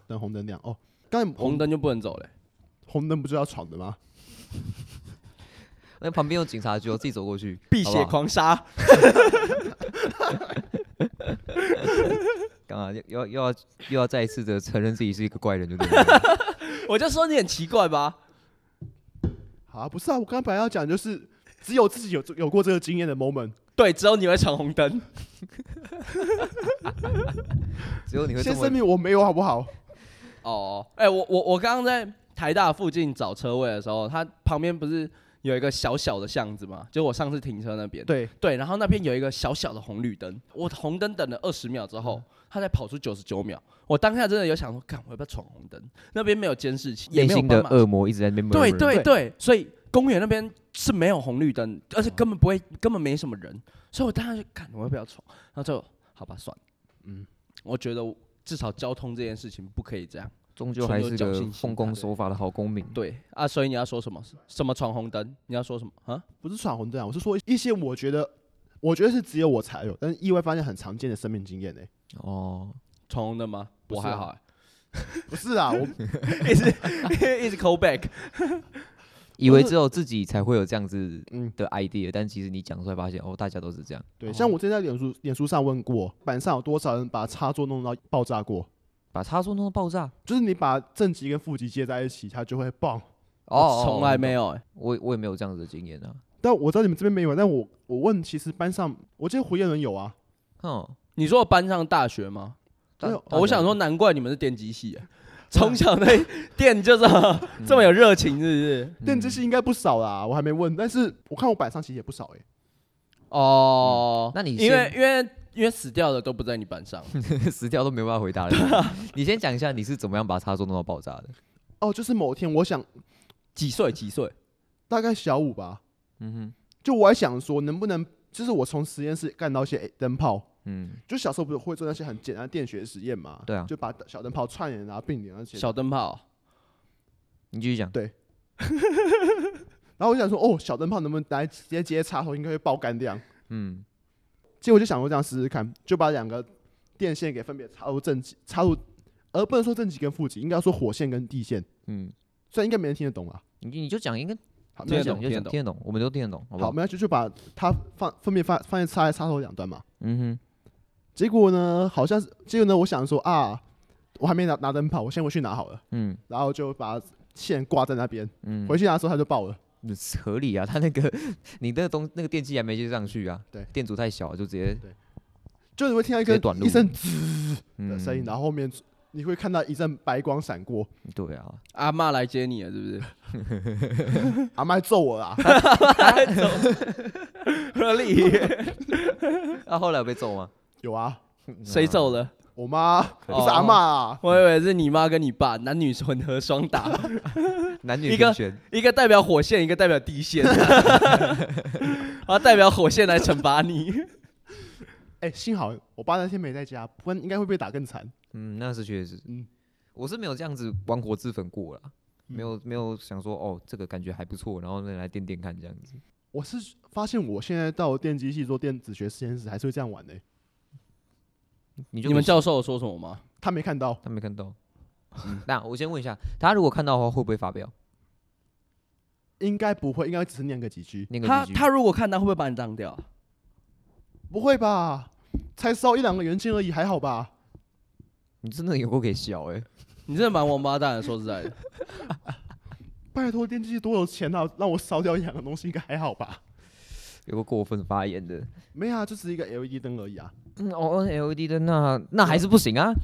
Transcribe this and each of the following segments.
灯红灯亮哦。刚才红灯就不能走嘞， 红灯不就要闯的吗？ 那旁边有警察局，我自己走过去， 碧血狂杀。 干嘛又要再一次的承认自己是一个怪人，就对了。 我就说你很奇怪吧。 好啊，不是啊，我刚刚本来要讲就是只有自己有过这个经验的 moment。 对，只有你会闯红灯。 只有你会这么先声明我没有，好不好？ 哦，我刚刚在台大附近找车位的时候，它旁边不是有一个小小的巷子嘛？就我上次停车那边。对，然后那边有一个小小的红绿灯，我红灯等了20秒之后，它才跑出99秒。我当下真的有想说，干，我要不要闯红灯？那边没有监视器，也没有内心的斑马恶魔一直在那边。 对，所以公园那边是没有红绿灯，而且根本没什么人，所以我当时就看我要不要闯，然后就好吧，算了。我觉得至少交通这件事情不可以这样， 终究还是个奉公守法的好公民。 对啊，所以你要说什么？什么闯红灯？你要说什么啊？ 不是闯红灯啊，我是说一些我觉得是只有我才有，但是意外发现很常见的生命经验哦， 闯红灯吗？我还好不是啊，我一直 call back。 以为只有自己才会有这样子的 idea，但其实你讲出来发现，哦，大家都是这样。 对，像我之前在脸书上问过，板上有多少人把插座弄到爆炸过？ 把插座弄到爆炸， 就是你把正极跟负极接在一起，它就会爆。 从来没有我也没有这样子的经验啊。 但我知道你们这边没有，但我问，其实班上，我记得胡彦伦有啊。 你说班上大学吗？我想说，难怪你们是电机系。从小对电就这么有热情，是不是？ 电机系应该不少啦，我还没问，但是我看我板上其实也不少那你因为死掉的都不在你板上， 死掉都没办法回答了。你先讲一下你是怎么样把插座弄到爆炸的？ 就是某天我想几岁？ 大概小5吧。就我还想说，能不能就是我从实验室干到一些灯泡。就小时候不是会做那些很简单的电学实验嘛？对啊，就把小灯泡串联啊、并联那些。小灯泡， 你继续讲。 对。然后我就想说，小灯泡能不能来直接插头，应该会爆干亮。结果我就想说这样试试看，就把2个电线给分别插入而不能说正极跟负极，应该要说火线跟地线。虽然应该没人听得懂啊。 你就讲，应该听得懂，我们都听得懂，好不好？ 没关系，就把它分别放在插头2端嘛。结果呢，我想说我还没拿灯泡，我先回去拿好了。然后就把线挂在那边。回去拿的时候它就爆了。 合理啊，他那个你那个电器还没接上去啊。对，电阻太小，就直接。对。 就你会听到一声滋的声音，然后后面你会看到一阵白光闪过。 对啊。 阿嬷来接你了，是不是？ 阿嬷揍我啦！ 合理。 后来有被揍吗？ 有啊。 谁揍的？ 我妈，不是阿嬷啊。 我以为是你妈跟你爸，男女混合双打。 男女平权， 一个代表火线，一个代表地线。然后代表火线来惩罚你。 幸好我爸那天没在家，不然应该会被打更惨。 那是确实。我是没有这样子玩火自焚过啦，没有想说这个感觉还不错，然后来电看这样子。 我是发现我现在到电机系做电子学实验室，还是会这样玩的。 你们教授有说什么吗？ 他没看到。 那我先问一下，他如果看到的话，会不会发飙？ 应该不会，应该只是念个几句。 他如果看到，会不会把你当掉？ 不会吧？才烧1-2个元件而已，还好吧？ 你真的有够给笑你真的蛮王八蛋的，说实在的。 拜托，电机系多有钱啊，让我烧掉1-2个东西，应该还好吧？ 有个过分发言的。 没啊，就只是一个 LED 灯而已啊。 LED 灯那还是不行啊。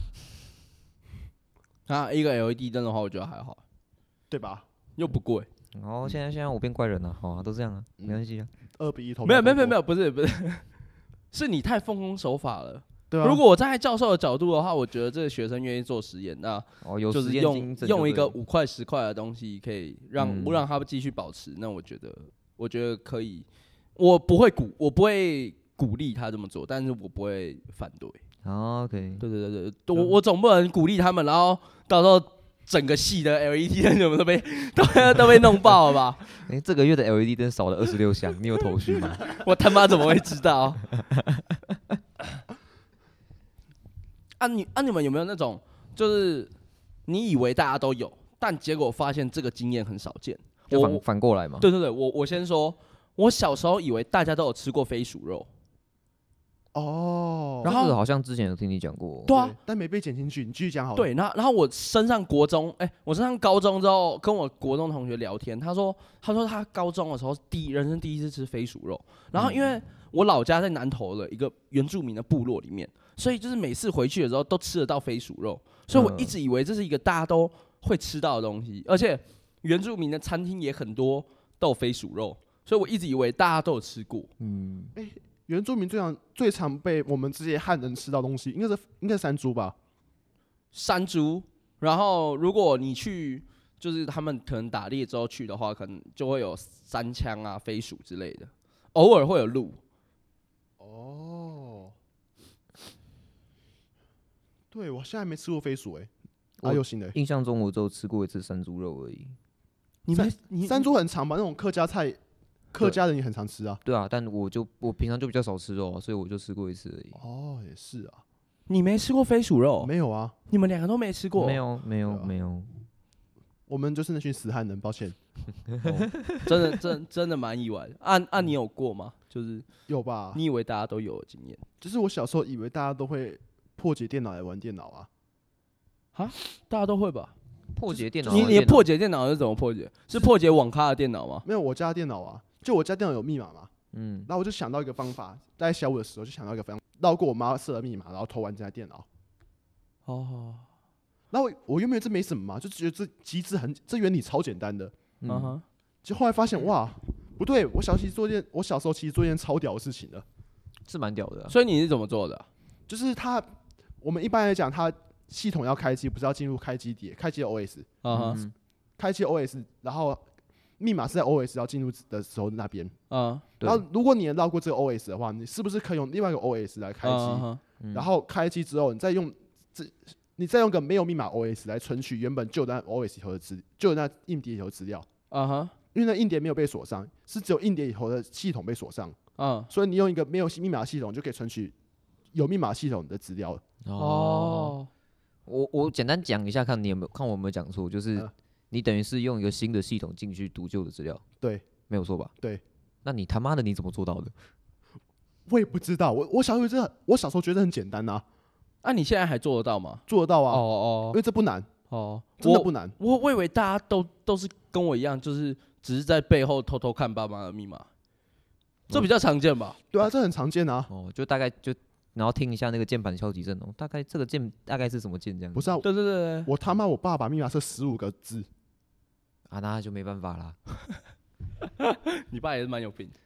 一个 LED 灯的话，我觉得还好， 对吧？ 又不贵。 现在我变怪人了，都这样啊，没关系啊。 2-1投。 没有，不是，是你太奉公守法了。 对啊。 如果我站在教授的角度的话，我觉得这个学生愿意做实验，那就是用一个5块10块的东西，可以让他继续保持。那我觉得可以，我不会鼓励他这么做，但是我不会反对。 OK。 对，我总不能鼓励他们，然后到时候整个系的 LED 灯什么都被弄爆了吧？ 这个月的 LED 灯少了26项，你有头绪吗？ 我他妈怎么会知道？你们有没有那种就是你以为大家都有，但结果发现这个经验很少见。 就反过来嘛。 对对对，我先说，我小时候以为大家都有吃过飞鼠肉。 哦， 然后好像之前有听你讲过。 对啊， 但没被剪进去，你继续讲好了。 对，然后我升上国中，我升上高中之后，跟我国中同学聊天，他说他高中的时候人生第一次吃飞鼠肉，然后因为我老家在南投的一个原住民的部落里面，所以就是每次回去的时候都吃得到飞鼠肉，所以我一直以为这是一个大家都会吃到的东西，而且原住民的餐厅也很多都有飞鼠肉，所以我一直以为大家都有吃过。 原住民最常被我们这些汉人吃到东西，应该是山猪吧？ 山猪，然后如果你去，就是他们可能打猎之后去的话，可能就会有山羌啊、飞鼠之类的，偶尔会有鹿。 哦，对，我现在还没吃过飞鼠有新的。 印象中我只有吃过一次山猪肉而已。 山猪很常吧？那种客家菜。客家人也很常吃啊。 对啊，但我平常就比较少吃肉，所以我就吃过一次而已。 哦，也是啊。 你没吃过飞鼠肉？ 没有啊。 你们两个都没吃过？ 没有。 我们就是那群死汉人，抱歉。 真的蛮意外的。你有过吗？就是有吧？ 你以为大家都有的经验？ 就是我小时候以为大家都会破解电脑来玩电脑啊。 哈，大家都会吧？ 破解电脑？ 你破解电脑是怎么破解？是破解网咖的电脑吗？ 没有，我家电脑啊。就我家电脑有密码嘛，然后我就想到一个方法，在小五的时候就想到一个方法，绕过我妈设的密码，然后偷玩这台电脑。 哦， 然后我原本这没什么嘛，就觉得这机制这原理超简单的，就后来发现哇，不对，我小时候其实做一件超屌的事情的， 是蛮屌的啊。 所以你是怎么做的啊？ 就是我们一般来讲，它系统要开机，不是要进入开机碟、开机的 OS，开机 OS， 然后密码是在 OS 要进入的时候那边，然后如果你能绕过这个 OS 的话，你是不是可以用另外一个 OS 来开机？然后开机之后，你再用个没有密码 OS 来存取原本旧的那 OS 以后的旧的那硬碟以后的资料。因为那硬碟没有被锁上，是只有硬碟以后的系统被锁上。所以你用一个没有密码的系统就可以存取有密码系统的资料了。 我简单讲一下，看我有没有讲错，就是。你等于是用一个新的系统进去读旧的资料， 对， 没有错吧？ 对， 那你他妈的你怎么做到的？ 我也不知道，我小时候觉得很简单啊。 你现在还做得到吗？ 做得到啊。因为这不难。真的不难。 我以为大家都是跟我一样，就是只是在背后偷偷看爸妈的密码，这比较常见吧？ 对啊，这很常见啊。 就大概然后听一下那个键盘敲击阵大概这个键大概是什么键这样？ 不是啊， 对， 我他妈我爸把密码设15个字。 那就没办法啦。 你爸也是蛮有病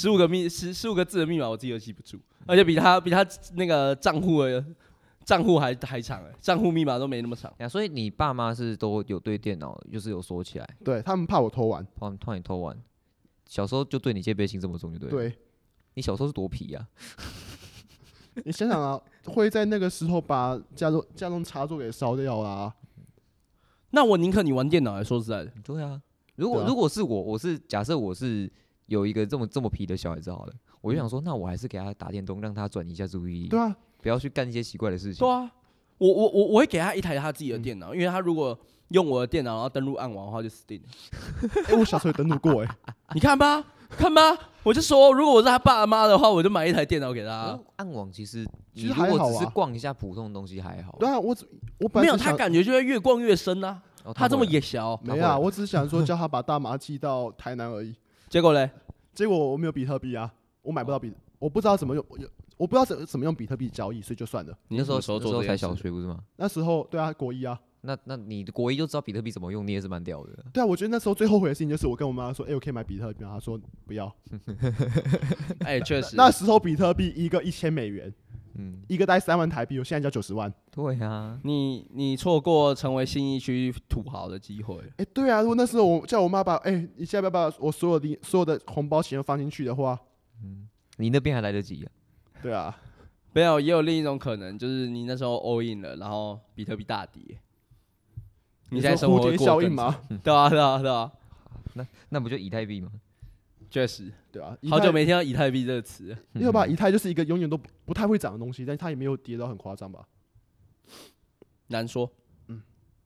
，15个字的密码我自己都记不住，而且比他那个账户还长账户密码都没那么长。 所以你爸妈是都有对电脑就是有锁起来？ 对，他们怕我偷玩。 怕你偷玩。小时候就对你戒备心这么重，就对了。 对。 你小时候是多皮啊？ 你想想啊，会在那个时候把家中插座给烧掉啦。 那我宁可你玩电脑，说实在的。 对啊，如果是我是假设我是有一个这么皮的小孩子好了，我就想说，那我还是给他打电动，让他转移一下注意力。 对啊， 不要去干一些奇怪的事情。 对啊，我会给他一台他自己的电脑，因为他如果用我的电脑然后登录暗网的话就死定了。 我小时候也登录过你看吧，我就说，如果我是他爸妈的话，我就买一台电脑给他。 暗网其实还好啊， 如果只是逛一下普通的东西还好。 对啊，我本来没有，他感觉就会越逛越深啊。他这么野小， 没啊，我只是想说叫他把大麻寄到台南而已。 结果嘞？ 结果我没有比特币啊，我买不到我不知道怎么用，我不知道怎么用比特币交易，所以就算了。 你那时候才小学不是吗？ 那时候对啊，国一啊。 那你国一就知道比特币怎么用，你也是蛮屌的。 对啊，我觉得那时候最后悔的事情就是我跟我妈说，我可以买比特币吗？她说不要。 确实。 那时候比特币一个$1000，一个大概3万台币，我现在叫90万。 对啊， 你错过成为信义区土豪的机会。 对啊，如果那时候我叫我妈把，你现在要把我所有的红包钱都放进去的话， 你那边还来得及啊。 对啊， 没有，也有另一种可能，就是你那时候 all in 了，然后比特币大跌。你现在生活会过更吗？对啊。 那不就以太币吗？ 确实， 对啊。 好久没听到以太币这个词。 因为吧，以太就是一个永远都不太会涨的东西，但它也没有跌到很夸张吧？ 难说。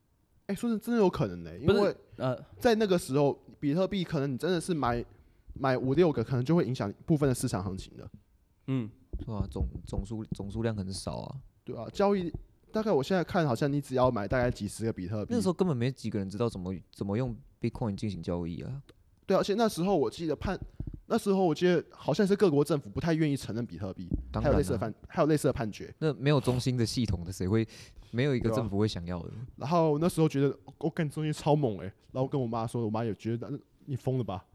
说真的有可能因为在那个时候，比特币可能你真的是买5-6个，可能就会影响部分的市场行情的。 对啊，总数量很少啊。 对啊，交易大概我现在看好像你只要买大概几十个比特币， 那时候根本没几个人知道怎么用 Bitcoin 进行交易啊。 对啊，而且那时候我记得好像是各国政府不太愿意承认比特币，还有类似的判决。 那没有中心的系统的，谁会没有一个政府会想要的？ 然后那时候觉得我干中心超猛然后跟我妈说，我妈也觉得你疯了吧？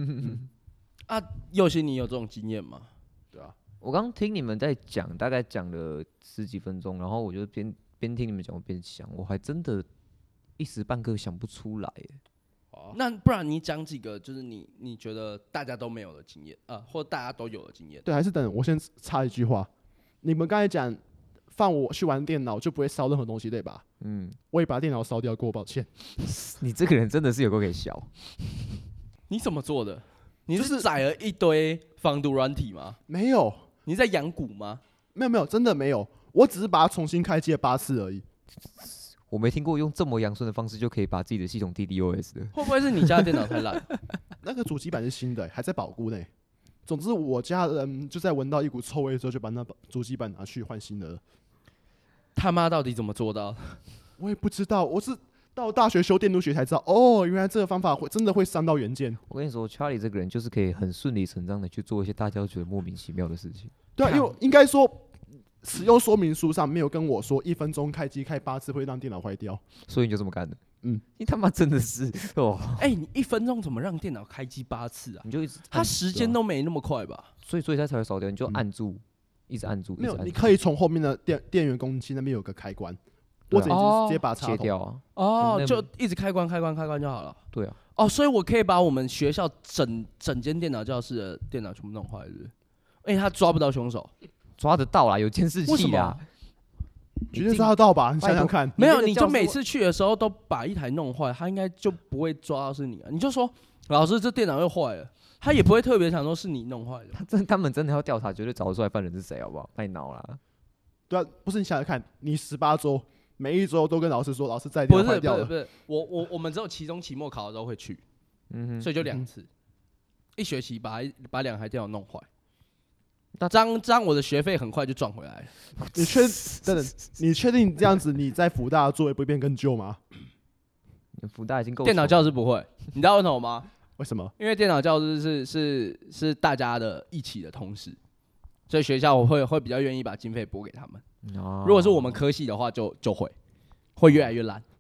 佑兴，你有这种经验吗？ 对啊， 我刚听你们在讲，大概讲了10几分钟，然后我就边听你们讲，我边想，我还真的一时半刻想不出来。 那不然你讲几个，就是你觉得大家都没有的经验或大家都有的经验？ 对，还是等我先插一句话，你们刚才讲放我去玩电脑就不会烧任何东西，对吧？我也把电脑烧掉过，抱歉。 你这个人真的是有够给笑。 你怎么做的？你是载了一堆防毒软体吗？ 没有。 你在养蛊吗？ 没有，真的没有。我只是把它重新开机了8次而已。 我没听过用这么阳春的方式就可以把自己的系统 DDoS 的。 会不会是你家的电脑太烂？ 那个主机板是新的，还在保固内。总之，我家人就在闻到一股臭味之后，就把那主机板拿去换新的了。 他妈到底怎么做到？ 我也不知道，我是到大学修电路学才知道，原来这个方法真的会伤到元件。 我跟你说 ，Charlie 这个人就是可以很顺理成章的去做一些大家都觉得莫名其妙的事情。 对啊，因为应该说。使用说明书上没有跟我说1分钟开机开8次会让电脑坏掉， 所以你就这么干的。你他妈真的是哦！ 你1分钟怎么让电脑开机8次啊？ 你就一直， 它时间都没那么快吧？ 所以它才会烧掉。你就按住，一直按住。 没有，你可以从后面的电源供应器那边有个开关，或者你直接把它切掉啊。 就一直开关就好了。 对啊。 所以我可以把我们学校整间电脑教室的电脑全部弄坏，是不是？他抓不到凶手。 抓得到啦，有监视器啦， 绝对抓得到吧？你想想看， 没有，你就每次去的时候都把一台弄坏，他应该就不会抓到是你啊。你就说老师，这电脑又坏了，他也不会特别想说是你弄坏的。 他们真的要调查，绝对找得出来犯人是谁，好不好？太闹了。 对啊，不是你想想看，你18周，每一周都跟老师说，老师在电脑坏掉了。 不是，我们只有期中、期末考的时候会去，所以就2次，一学期把2台电脑弄坏。这样我的学费很快就赚回来了。 你确定这样子你在福大的座位不会变更旧吗？ 福大已经够。 电脑教室不会，你知道为什么吗？ 为什么？ 因为电脑教室是大家的一起的同事，所以学校我会比较愿意把经费拨给他们。如果是我们科系的话就会越来越烂。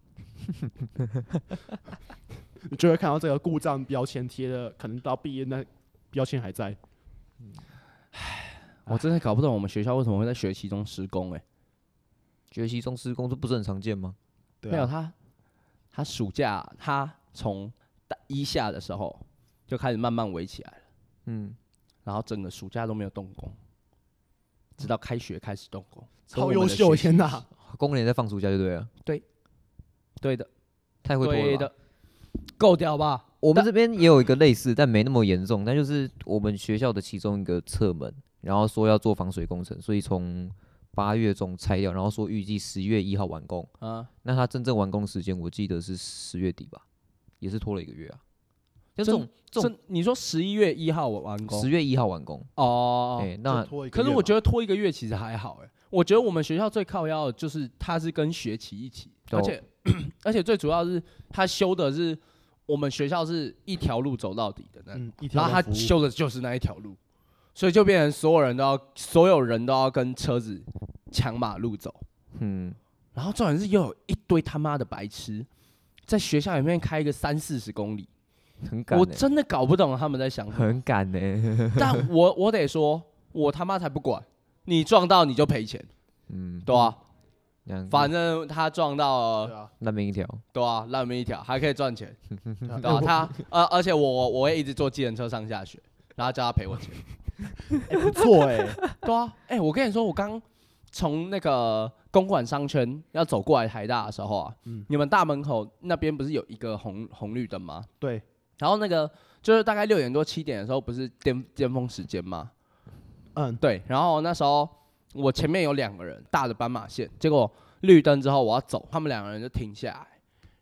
你就会看到这个故障标签贴的，可能到毕业那标签还在。 我真的搞不懂我们学校为什么会在学期中施工。 学期中施工这不是很常见吗？ 对啊， 没有他暑假他从1下的时候就开始慢慢围起来了，然后整个暑假都没有动工，直到开学开始动工。 超优秀，天哪！ 工人在放暑假就对了。 对的， 太会拖了吧。 对的，够屌吧？ 我们这边也有一个类似，但没那么严重。但就是我们学校的其中一个侧门，然后说要做防水工程，所以从8月中拆掉，然后说预计10月1号完工。那它真正完工时间我记得是10月底吧，也是拖了1个月啊。就这种你说11月1号完工，10 月1号完工那可是我觉得拖1个月其实还好我觉得我们学校最靠腰的就是它是跟学期一起，而且最主要是它修的是我们学校是一条路走到底的然后它修的就是那一条路，所以就变成所有人都要跟车子抢马路走。然后重点是又有一堆他妈的白痴在学校里面开个30-40公里， 很赶。 我真的搞不懂他们在想什么。 很赶但我得说，我他妈才不管，你撞到你就赔钱。对啊。反正他撞到了， 烂命一条。 对啊，烂命一条，还可以赚钱。对啊，而且我会一直坐计程车上下学，然后叫他赔我钱。 不错对啊，我跟你说，我刚从那个公馆商圈要走过来台大的时候啊，你们大门口那边不是有一个红绿灯吗？ 对。 然后那个就是大概6点多7点的时候，不是巅峰时间吗？对。然后那时候我前面有2个人大的斑马线，结果绿灯之后我要走，他们2个人就停下来，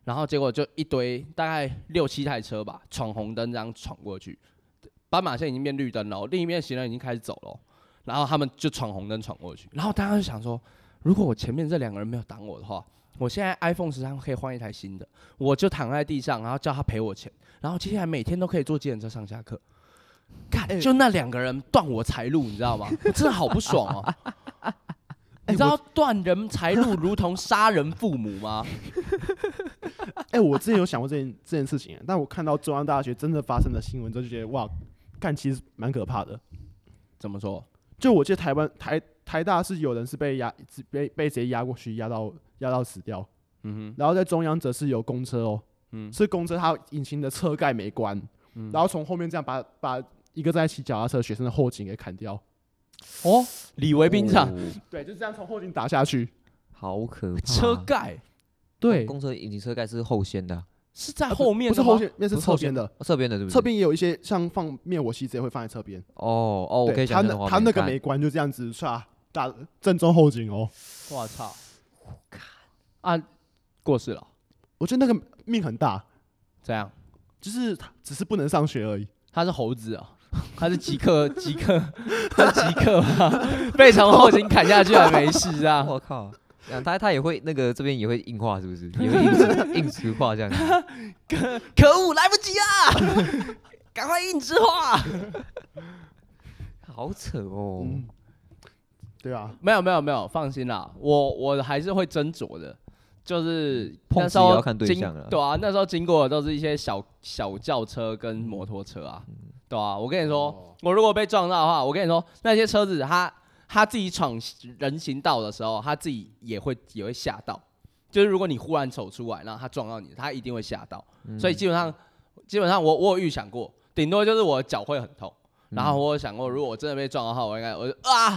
然后结果就一堆大概6-7台车吧，闯红灯这样闯过去，斑马线已经变绿灯了，另一边行人已经开始走了，然后他们就闯红灯闯过去，然后大家就想说，如果我前面这2个人没有挡我的话，我现在 iPhone 13可以换一台新的，我就躺在地上，然后叫他赔我钱，然后接下来每天都可以坐计程车上下课。干，就那2个人断我财路，你知道吗？我真的好不爽哦。你知道断人财路如同杀人父母吗？ 我之前有想过这件事情，但我看到中央大学真的发生的新闻之后，就觉得哇，干其实蛮可怕的。 怎么说？ 就我记得台大是有人是被直接压过去，压到死掉。然后在中央则是有公车哦，是公车它引擎的车盖没关，然后从后面这样把一个在骑脚踏车的学生的后颈给砍掉。 哦，李维兵长， 对，就这样从后颈打下去， 好可怕。 车盖， 对， 公车引擎车盖是后掀的， 是在后面的吗？ 不是后面，那是侧边的， 侧边的对不对？ 侧边也有一些像放灭火器直接会放在侧边。 我可以想象他那个没关，就这样子打正中后颈哦。 我操！啊，过世了。 我觉得那个命很大， 怎样？ 就是只是不能上学而已。 他是猴子啊。他是极客，他极客嘛，被从后颈砍下去还没事啊！ 我靠，他也会那个这边也会硬化是不是？也会硬直化这样子。 可恶，来不及啦！赶快硬直化。 好扯哦。 对啊， 没有，放心啦，我还是会斟酌的。就是那时候要看对象了， 对啊，那时候经过的都是一些小轿车跟摩托车啊，对啊，我跟你说，我如果被撞到的话，我跟你说，那些车子他自己闯人行道的时候，他自己也会吓到。就是如果你忽然走出来，然后他撞到你，他一定会吓到。所以基本上我有预想过，顶多就是我脚会很痛。然后我有想过，如果我真的被撞的话，我就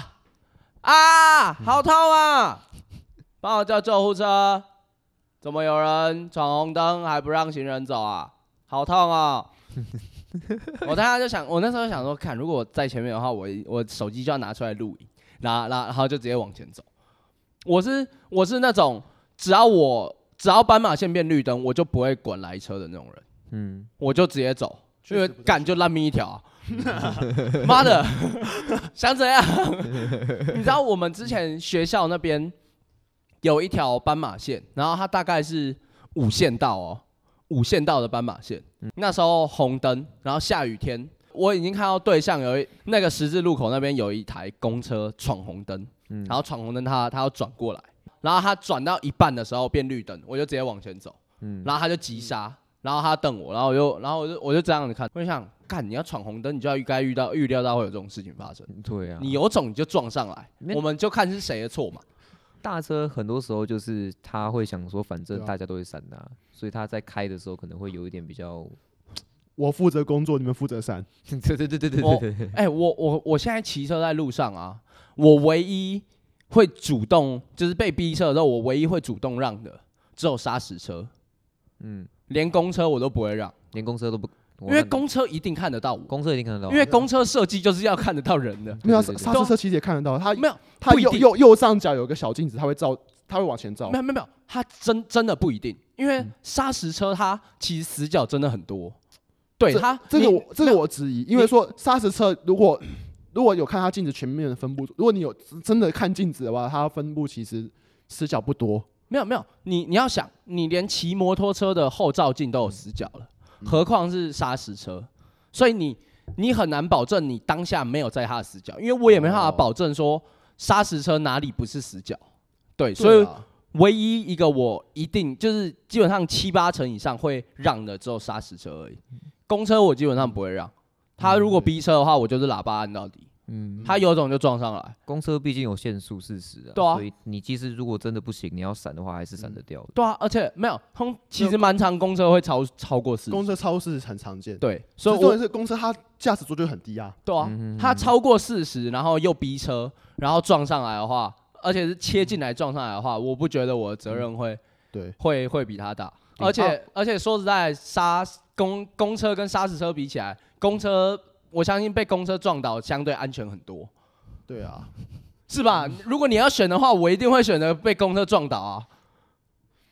好痛啊！帮我叫救护车。怎么有人闯红灯还不让行人走啊？好痛啊！我当时就想，我那时候想说，看如果我在前面的话，我手机就要拿出来录影，然后就直接往前走。我是那种只要斑马线变绿灯，我就不会管来车的那种人。我就直接走，因为干就烂命一条啊！妈的，想怎样？你知道我们之前学校那边有一条斑马线，然后它大概是5线道哦，5线道的斑马线。那时候红灯，然后下雨天，我已经看到对向那个十字路口那边有一台公车闯红灯，然后闯红灯他要转过来，然后他转到一半的时候变绿灯，我就直接往前走，然后他就急刹，然后他瞪我，然后我就这样子看，我就想，干你要闯红灯，你就要预料到会有这种事情发生。 对啊， 你有种你就撞上来，我们就看是谁的错嘛。 大车很多时候就是他会想说，反正大家都会闪他，所以他在开的时候可能会有一点比较， 我负责工作，你们负责闪。 对。 我现在骑车在路上啊，我唯一会主动就是被逼车的时候，我唯一会主动让的只有砂石车，连公车我都不会让， 连公车都不。 因为公车一定看得到我， 公车一定看得到， 因为公车设计就是要看得到人的。 没有刹车车其实也看得到，它没有， 它右上角有个小镜子，它会往前照。 没有，它真的不一定，因为砂石车它其实死角真的很多。对它这个我质疑，因为说砂石车如果有看它镜子全面的分布，如果你有真的看镜子的话，它分布其实死角不多。 没有，你要想，你连骑摩托车的后照镜都有死角了。何况是砂石车，所以你很难保证你当下没有在他的死角，因为我也没办法保证说砂石车哪里不是死角。对，所以唯一一个我一定就是基本上7-8成以上会让的只有砂石车而已。公车我基本上不会让，他如果逼车的话，我就是喇叭按到底。他有种就撞上来。 公车毕竟有限速40啊， 对啊， 所以你即使如果真的不行，你要闪的话还是闪得掉的。 对啊，而且没有其实蛮长，公车会超过40， 公车超40很常见。 对，所以重点是公车它驾驶座就很低啊。 对啊，它超过40，然后又逼车，然后撞上来的话，而且是切进来撞上来的话，我不觉得我的责任会比他大。而且说实在，公车跟砂石车比起来，公车我相信被公车撞倒相对安全很多。 对啊， 是吧？如果你要选的话，我一定会选择被公车撞倒啊。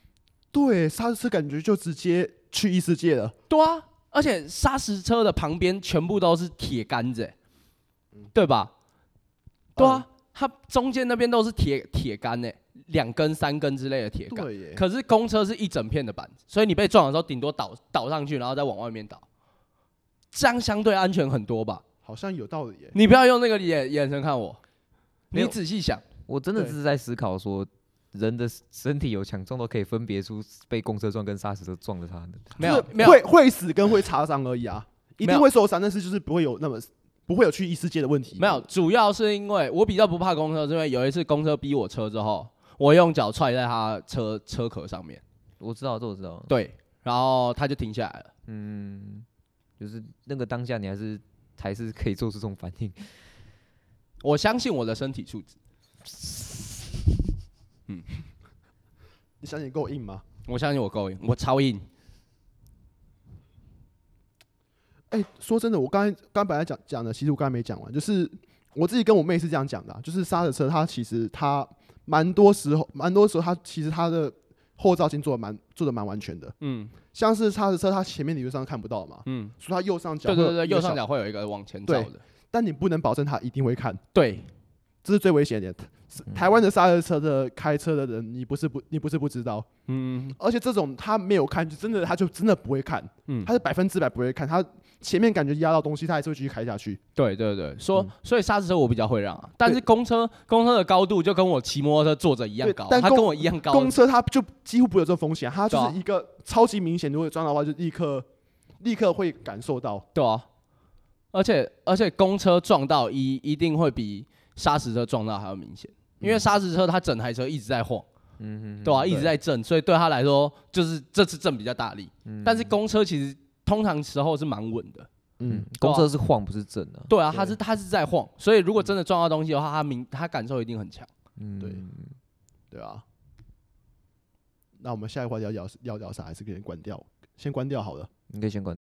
对，砂石车感觉就直接去异世界了。 对啊，而且砂石车的旁边全部都是铁杆子，对吧？对啊，它中间那边都是铁杆，2根3根之类的铁杆。可是公车是一整片的板子，所以你被撞的时候，顶多倒上去，然后再往外面倒，这样相对安全很多吧？ 好像有道理耶。 你不要用那个眼神看我，你仔细想。 我真的是在思考说，人的身体有强壮都可以分别出被公车撞跟砂石车撞的差的。 没有， 会死跟会擦伤而已啊，一定会受伤，但是就是不会有去异世界的问题。 没有，主要是因为我比较不怕公车，是因为有一次公车逼我车之后，我用脚踹在他车壳上面。 我知道，这我知道。 对，然后他就停下来了。 就是那个当下你还是可以做出这种反应。 我相信我的身体素质。 你相信你够硬吗？ 我相信我够硬，我超硬。 说真的，我刚本来讲的，其实我刚才没讲完，就是我自己跟我妹是这样讲的，就是刹车车它其实它蛮多时候它其实它的后照镜做的蛮完全的。像是刹车车它前面理论上看不到嘛，所以它右上角对，右上角会有一个往前照的， 但你不能保证它一定会看。 对， 这是最危险的。台湾的刹车车的开车的人，你不是不知道，而且这种他没有看，他就真的不会看，他是100%不会看，他前面感觉压到东西，他还是会继续开下去。 对，所以刹车车我比较会让啊，但是公车的高度就跟我骑摩托车坐着一样高，它跟我一样高。 公车它就几乎不会有这种风险，它就是一个超级明显，如果撞到的话，就立刻会感受到。 对啊，而且公车撞到一定会比砂石车撞到还要明显。因为砂石车它整台车一直在晃，对啊，一直在震，所以对他来说就是这次震比较大力。但是公车其实通常时候是蛮稳的， 公车是晃不是震啊。 对啊，它是在晃，所以如果真的撞到东西的话，它感受一定很强。 对啊。那我们下一话要聊啥？还是可以关掉？先关掉好了。 你可以先关。